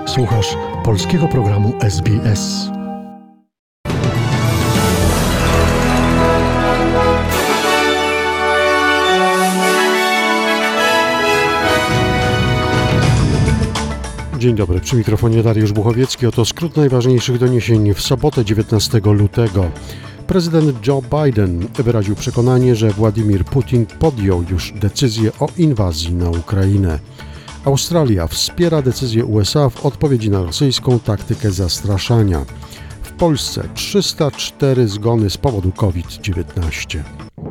Słuchasz polskiego programu SBS. Dzień dobry, przy mikrofonie Dariusz Buchowiecki. Oto skrót najważniejszych doniesień w sobotę 19 lutego. Prezydent Joe Biden wyraził przekonanie, że Władimir Putin podjął już decyzję o inwazji na Ukrainę. Australia wspiera decyzję USA w odpowiedzi na rosyjską taktykę zastraszania. W Polsce 304 zgony z powodu COVID-19.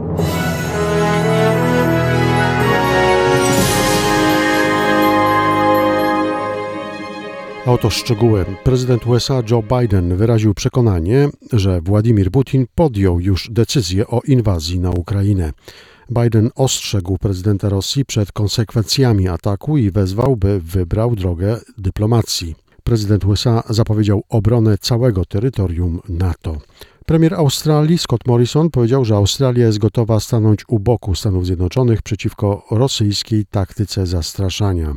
A oto szczegóły. Prezydent USA Joe Biden wyraził przekonanie, że Władimir Putin podjął już decyzję o inwazji na Ukrainę. Biden ostrzegł prezydenta Rosji przed konsekwencjami ataku i wezwał, by wybrał drogę dyplomacji. Prezydent USA zapowiedział obronę całego terytorium NATO. Premier Australii Scott Morrison powiedział, że Australia jest gotowa stanąć u boku Stanów Zjednoczonych przeciwko rosyjskiej taktyce zastraszania.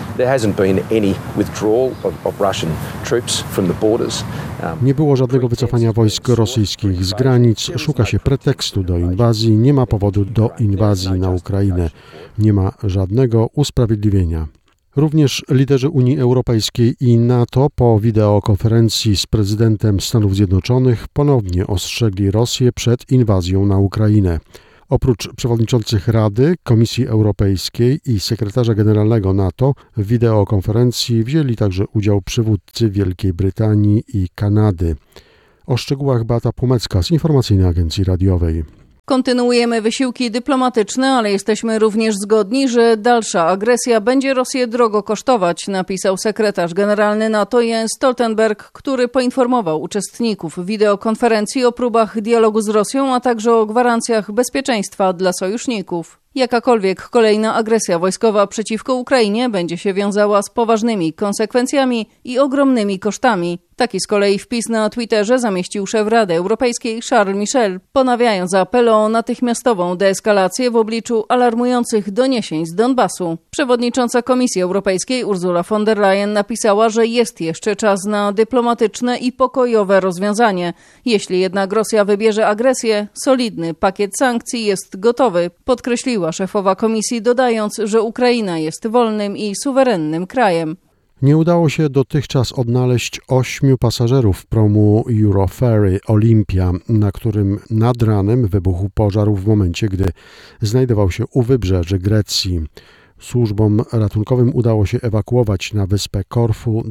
Nie było żadnego wycofania wojsk rosyjskich z granic, szuka się pretekstu do inwazji, nie ma powodu do inwazji na Ukrainę, nie ma żadnego usprawiedliwienia. Również liderzy Unii Europejskiej i NATO po wideokonferencji z prezydentem Stanów Zjednoczonych ponownie ostrzegli Rosję przed inwazją na Ukrainę. Oprócz przewodniczących Rady, Komisji Europejskiej i sekretarza generalnego NATO w wideokonferencji wzięli także udział przywódcy Wielkiej Brytanii i Kanady. O szczegółach Beata Płomecka z Informacyjnej Agencji Radiowej. Kontynuujemy wysiłki dyplomatyczne, ale jesteśmy również zgodni, że dalsza agresja będzie Rosję drogo kosztować, napisał sekretarz generalny NATO Jens Stoltenberg, który poinformował uczestników wideokonferencji o próbach dialogu z Rosją, a także o gwarancjach bezpieczeństwa dla sojuszników. Jakakolwiek kolejna agresja wojskowa przeciwko Ukrainie będzie się wiązała z poważnymi konsekwencjami i ogromnymi kosztami. Taki z kolei wpis na Twitterze zamieścił szef Rady Europejskiej Charles Michel, ponawiając apel o natychmiastową deeskalację w obliczu alarmujących doniesień z Donbasu. Przewodnicząca Komisji Europejskiej Ursula von der Leyen napisała, że jest jeszcze czas na dyplomatyczne i pokojowe rozwiązanie. Jeśli jednak Rosja wybierze agresję, solidny pakiet sankcji jest gotowy, podkreśliła szefowa komisji, dodając, że Ukraina jest wolnym i suwerennym krajem. Nie udało się dotychczas odnaleźć 8 pasażerów promu Euroferry Olympia, na którym nad ranem wybuchł pożar w momencie, gdy znajdował się u wybrzeży Grecji. Służbom ratunkowym udało się ewakuować na wyspę Korfu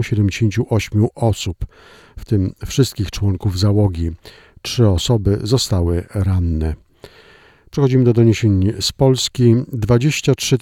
278 osób, w tym wszystkich członków załogi. 3 osoby zostały ranne. Przechodzimy do doniesień z Polski. 23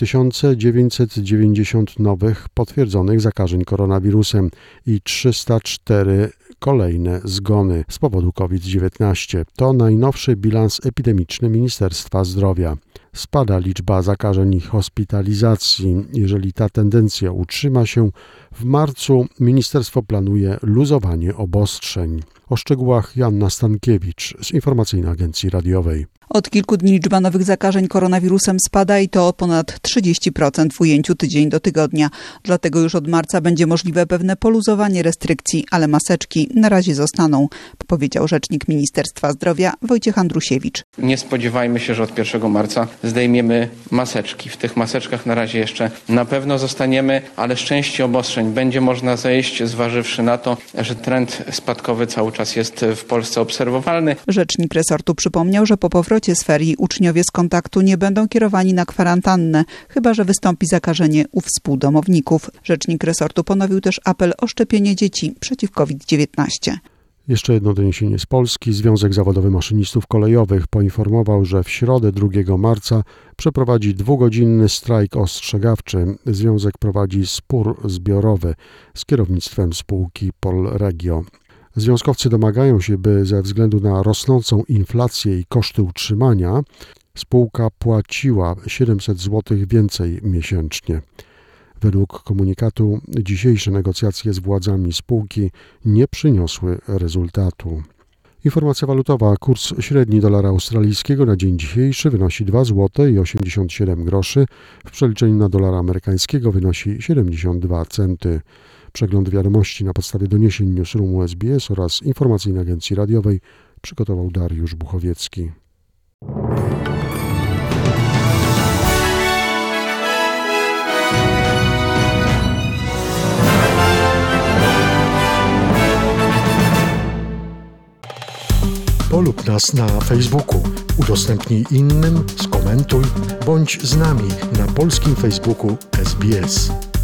990 nowych potwierdzonych zakażeń koronawirusem i 304 kolejne zgony z powodu COVID-19. To najnowszy bilans epidemiczny Ministerstwa Zdrowia. Spada liczba zakażeń i hospitalizacji. Jeżeli ta tendencja utrzyma się, w marcu ministerstwo planuje luzowanie obostrzeń. O szczegółach Joanna Stankiewicz z Informacyjnej Agencji Radiowej. Od kilku dni liczba nowych zakażeń koronawirusem spada i to o ponad 30% w ujęciu tydzień do tygodnia. Dlatego już od marca będzie możliwe pewne poluzowanie restrykcji, ale maseczki na razie zostaną, powiedział rzecznik Ministerstwa Zdrowia Wojciech Andrusiewicz. Nie spodziewajmy się, że od 1 marca zdejmiemy maseczki. W tych maseczkach na razie jeszcze na pewno zostaniemy, ale z części obostrzeń będzie można zejść, zważywszy na to, że trend spadkowy cały czas jest w Polsce obserwowalny. Rzecznik resortu przypomniał, że po powrocie z ferii uczniowie z kontaktu nie będą kierowani na kwarantannę, chyba że wystąpi zakażenie u współdomowników. Rzecznik resortu ponowił też apel o szczepienie dzieci przeciw COVID-19. Jeszcze jedno doniesienie z Polski. Związek Zawodowy Maszynistów Kolejowych poinformował, że w środę 2 marca przeprowadzi 2-godzinny strajk ostrzegawczy. Związek prowadzi spór zbiorowy z kierownictwem spółki Polregio. Związkowcy domagają się, by ze względu na rosnącą inflację i koszty utrzymania spółka płaciła 700 zł więcej miesięcznie. Według komunikatu dzisiejsze negocjacje z władzami spółki nie przyniosły rezultatu. Informacja walutowa. Kurs średni dolara australijskiego na dzień dzisiejszy wynosi 2 zł i 87 groszy. W przeliczeniu na dolara amerykańskiego wynosi 72 centy. Przegląd wiadomości na podstawie doniesień Newsroomu SBS oraz Informacyjnej Agencji Radiowej przygotował Dariusz Buchowiecki. Polub nas na Facebooku, udostępnij innym, skomentuj, bądź z nami na polskim Facebooku SBS.